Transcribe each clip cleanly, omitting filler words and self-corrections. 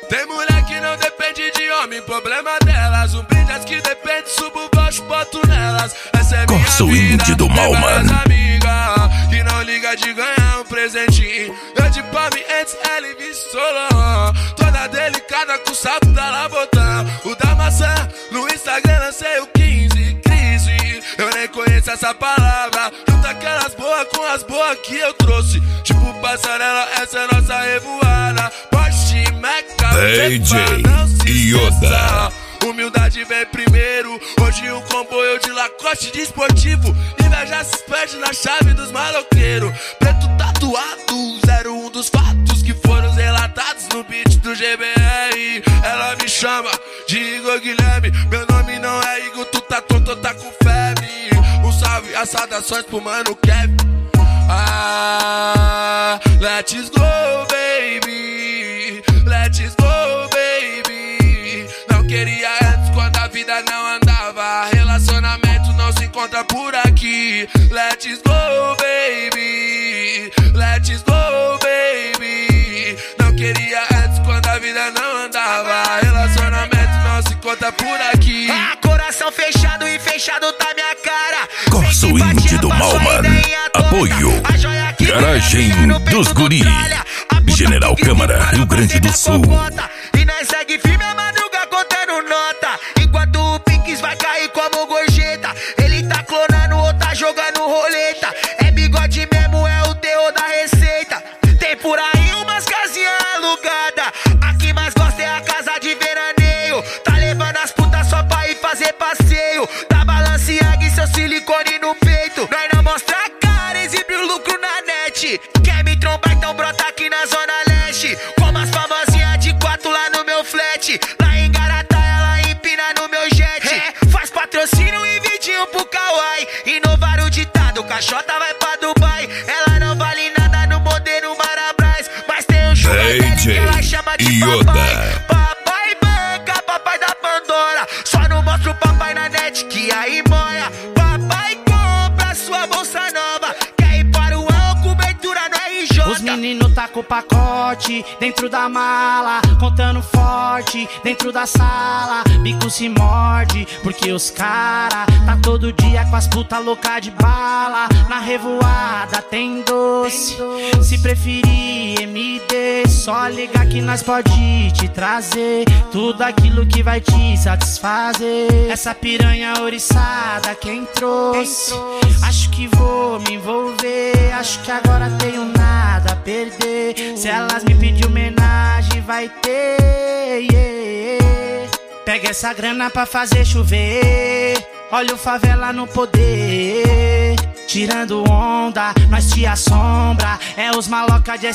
Tem mulher que não depende de homem, problema delas. Um brinde as que depende, subo baixo, boto nelas. Essa é minha Corso vida, Indie do mal, mano. Amiga, que não liga de ganhar um presentinho. Eu de palme antes, ela e Solon. Toda delicada com o sapo da Labotã. O da maçã, no Instagram lancei o 15. Crise, eu nem conheço essa palavra. Junta aquelas boas com as boas que eu trouxe. Tipo passarela, essa é nossa revoada. Porsche, Meca, DJ Yoda. Humildade vem primeiro. Hoje um comboio de Lacoste de esportivo. Inveja se perde na chave dos maloqueiros. Preto tatuado, 01 dos fatos que foram relatados no beat do GBR. Ela me chama de Igor Guilherme. Meu nome não é Igor, tu tá tonto, tá com febre. Um salve, as saudações pro mano Kevin. Ah, let's go, baby. Let's go, baby. Não queria antes quando a vida não andava. Relacionamento não se encontra por aqui. Let's go, baby. Let's go, baby. Não queria antes quando a vida não andava. Relacionamento não se encontra por aqui. Ah, coração fechado e fechado tá minha cara. Corso Indie do mal, mano. Apoio Garagem dos Guri, General Câmara, Rio Grande do Sul. E nós segue firme a madruga contando nota. Enquanto o Pinks vai cair como gorjeta. Ele tá clonando ou tá jogando roleta. É bigode mesmo, é o terror da receita. Tem por aí umas casinhas alugadas. A que mais gosta é a casa de veraneio. Tá levando as putas só pra ir fazer passeio. Da Balenciaga e seu silicone no peito. Nós não mostra a cara, exibe o lucro na net. Quer me trombar, então brota aqui na Zona Leste. Como as famosinhas de 4 lá no meu flat. Lá em Garatá, ela empina no meu jet. Faz patrocínio e vidinho pro Kawaii. Inovar o ditado, caixota vai pra Dubai. Ela não vale nada no modelo Marabras. Mas tem um sugar daddy que ela chama de papai. Papai banca, papai da Pandora. Só não mostra o papai na net que aí moia. Papai compra sua bolsa nova. Quer ir para o ano, cobertura no RJ. Os meninos tá com o pacote dentro da mala, contando forte dentro da sala. Bico se morde, porque os cara tá todo dia com as puta louca de bala. Na revoada tem doce, se preferir MD, só ligar que nós pode te trazer tudo aquilo que vai te satisfazer. Essa piranha ouriçada quem trouxe, acho que vou me envolver. Acho que agora tenho nada a perder. Se elas me pedir homenagem vai ter, yeah. Pega essa grana pra fazer chover. Olha o favela no poder. Tirando onda, nós te assombra. É os maloca de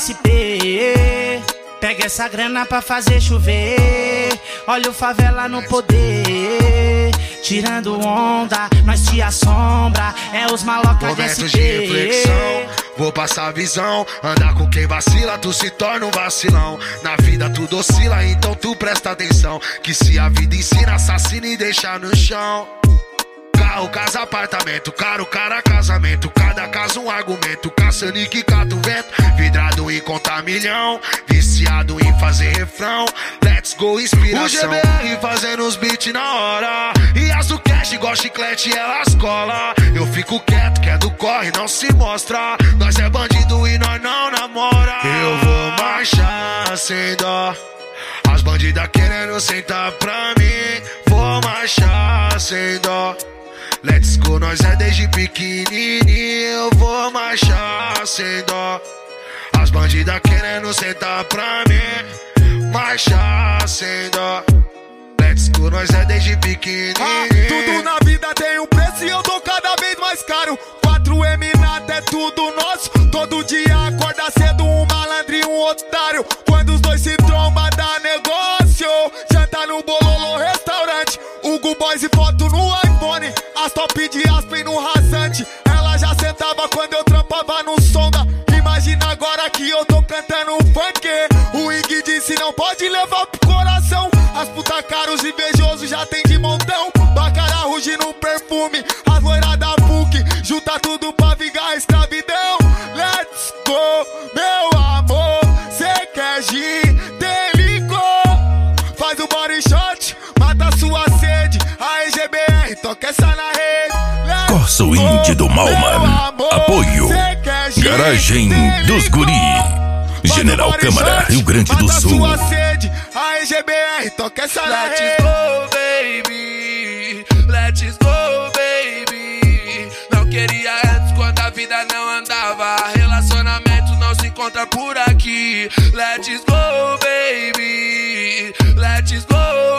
SP. Pega essa grana pra fazer chover. Olha o favela no poder. Tirando onda, nós te assombra. É os maloca de SP. Momentos de reflexão, vou passar a visão. Andar com quem vacila, tu se torna um vacilão. Na vida tudo oscila, então tu presta atenção. Que se a vida ensina, assassina e deixa no chão. Carro, casa, apartamento, caro, cara, casamento. Cada caso um argumento, caçando e que cata o vento. Vidrado em contar milhão, viciado em fazer refrão. Let's go, inspiração. O GBR fazendo os beats na hora. E as do cash, igual chiclete, elas cola. Eu fico quieto, que é do corre, não se mostra. Nós é bandido e nós não namora. Eu vou marchar sem dó. As bandidas querendo sentar pra mim. Vou marchar sem dó. Let's go, nós é desde pequenininho. Eu vou marchar sem dó. As bandidas querendo sentar pra mim. Marchar sem dó. Let's go, nós é desde pequenininho. Tudo na vida tem um preço e eu tô cada vez mais caro. 4M nada é tudo nosso. Todo dia acorda cedo um malandro e um otário. Quando os dois se trombam dá negócio. Janta no Bololô restaurante. Hugo Boys e foto no iPhone. As top de Aspen no rasante. Ela já sentava quando eu trampava no sonda. Imagina agora que eu tô cantando funk. O Ig disse não pode levar pro coração. As puta caros invejosos já tem de montão. Bacará ruge no perfume. As loiras da PUC junta tudo pra vingar a escravidão. Let's go, meu amor. Cê quer gin, tem licor. GBR, toca essa na rede. Corso Indie do Malman. Apoio Garagem dos Guri. General Câmara, Rio Grande do Sul. Aí GBR, toca essa na rede. Let's go, baby. Let's go, baby. Não queria antes quando a vida não andava. Relacionamento não se encontra por aqui. Let's go, baby. Let's go,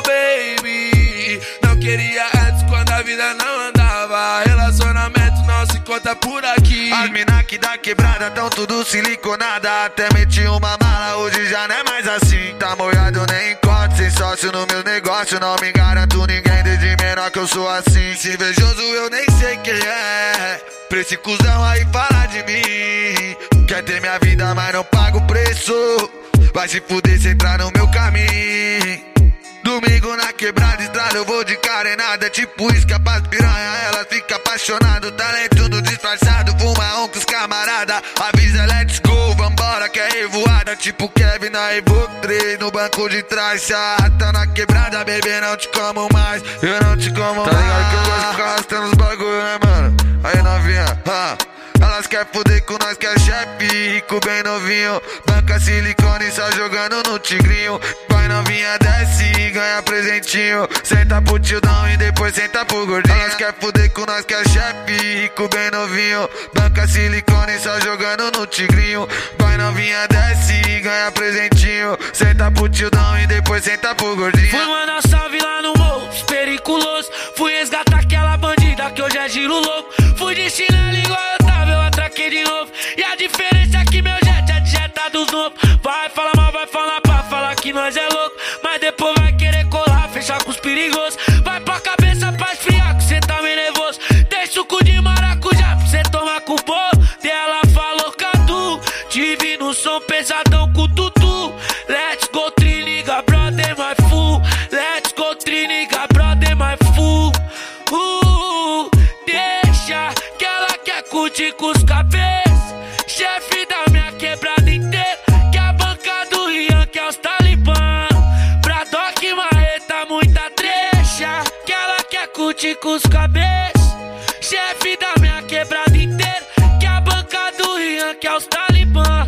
baby. Não queria antes quando a vida não andava. Relacionamento não se encontra por aqui. As mina que dá quebrada tão tudo siliconada. Até meti uma mala, hoje já não é mais assim. Tá molhado, nem encontro, sem sócio no meu negócio. Não me garanto ninguém, desde menor que eu sou assim. Se invejoso eu nem sei quem é. Pra esse cuzão aí falar de mim. Quer ter minha vida, mas não paga o preço. Vai se fuder se entrar no meu caminho. Domingo na quebrada, estrada, eu vou de carenada. Tipo isca pras piranha, ela fica apaixonada. Talento no disfarçado, fuma com os camarada. Avisa, let's go, vambora que é revoada. Tipo Kevin na Evoque 3, no banco de trás. Se a rata na quebrada, bebê, não te como mais. Eu não te como mais. Tá ligado que eu gosto de ficar arrastando os bagulho, né, mano? Aí novinha, elas quer fuder com nós que é chefe, rico bem novinho. Banca silicone só jogando no tigrinho. Vai novinha, desce e ganha presentinho. Senta pro tildão e depois senta pro gordinho. Elas quer fuder com nós que é chefe, rico bem novinho. Banca silicone só jogando no tigrinho. Vai novinha, desce e ganha presentinho. Senta pro tildão e depois senta pro gordinho. Fui mandar salve lá no morro, periculoso. Fui resgatar aquela bandida que hoje é giro louco. Fui de chinelo igual eu tava, eu atraquei de novo. E a diferença é que meu jet é de jeta dos novos. Vai falar mal, vai falar pra falar que nós é louco. Mas depois vai querer colar, fechar com os perigosos. Vai pra cabeça pra esfriar, que cê tá meio nervoso. Tem suco de maracujá pra cê tomar com o bolo. Ela falou Cadu, tive no som pesadão com o tutu. Let's go triniga, brother, my fool. Let's go triniga, brother, my fool. Deixa que ela quer curtir com os cabeças. Chefe da minha quebrada inteira. Que a banca do Rian, que é os talibã. Pra Doc Marreta, muita trecha. Que ela quer curtir com os cabeças. Chefe da minha quebrada inteira. Que a banca do Rian, que é os talibã.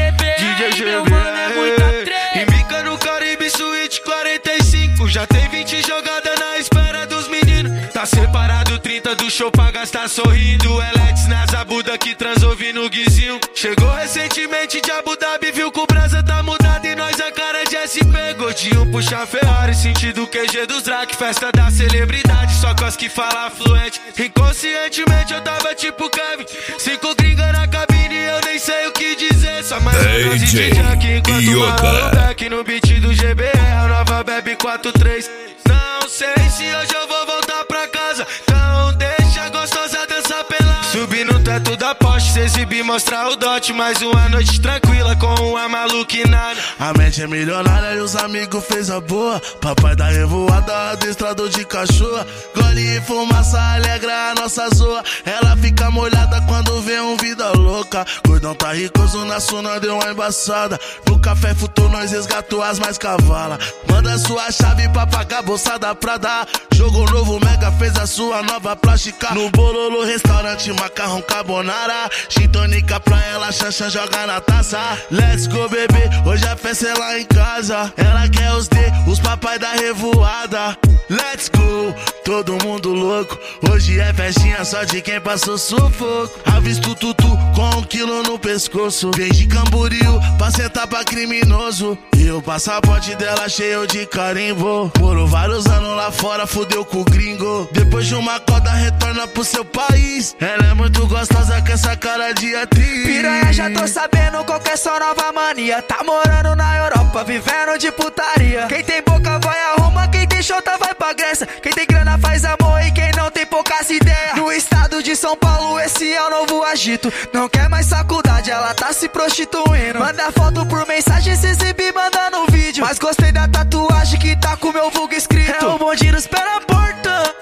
GBR, meu mano, é muita trecha. Embica no Caribe Suite 45. Já tem 20 jogadas na espera dos meninos. Tá separado 30 do show pra gastar sorrindo. Elex nas abuda que transou no guizinho. Chegou recentemente de Abu Dhabi, viu que o brasa tá mudado e nós a cara de SP. Gordinho puxa Ferrari, sentido QG dos Drac. Festa da celebridade, só cos que fala fluente. Inconscientemente eu tava tipo Kevin. 5 gringa na cabine, eu nem sei o que dizer. Só mais uma dose de Jack enquanto mala o back no beat do GBR. A nova Bebe 43. Não sei se hoje eu vou voltar pra casa. Então deixa a gostosa dançar pelada. Subir no teto da Porsche, se exibir, mostrar o dote. Mais uma noite tranquila com uma maluquinada. A mente é milionária e os amigos fez a boa. Papai da revoada, adestrador de cachorro. Gole e fumaça alegra a nossa zoa. Ela fica molhada quando vê um vida louca. Gordão tá ricoso na suna, deu uma embaçada. No café futou, nós resgatou as mais cavala. Manda sua chave pra pagar a bolsa da Prada. Jogo novo, Mega fez a sua nova plástica. No Bololo, restaurante, macarrão carbonara. Gin tônica pra ela, chancha, joga na taça. Let's go, bebê, hoje a festa é lá em casa. Ela quer os D, os papai da revoada. Let's go, todo mundo louco. Hoje é festinha só de quem passou sufoco. Avisto tutu com 1 quilo no pescoço. Vem de Camboriú pra sentar pra criminoso. E o passaporte dela cheio de carimbo. Morou vários anos lá fora, fudeu com o gringo. Depois de uma coda retorna pro seu país. Ela é muito gostosa com essa cara de atriz. Piranha, já tô sabendo qual que é sua nova mania. Tá morando na Europa, vivendo de putaria. Quem tem boca vai a Roma, quem tem chota vai pra Grécia. Quem tem grana faz amor e quem não tem poucas ideias. No estado de São Paulo esse é o novo agito. Não quer mais faculdade, ela tá se prostituindo. Manda foto por mensagem, se exibir, manda no vídeo. Mas gostei da tatuagem que tá com meu vulgo escrito. É o bonde nos pé na porta.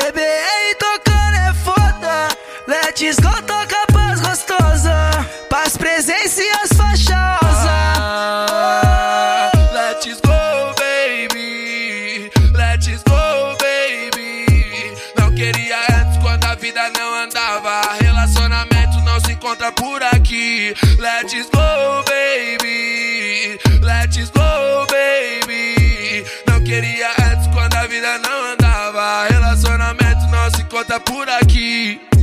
GBR tocando é foda. Let's go, toca paz gostosa. Paz, presença e as faixosas. Let's go, baby. Let's go, baby. Não vida não andava. Relacionamento não se encontra por aqui. Let's go, baby. Let's go, baby. Não queria antes quando a vida não andava. Relacionamento não se encontra por aqui.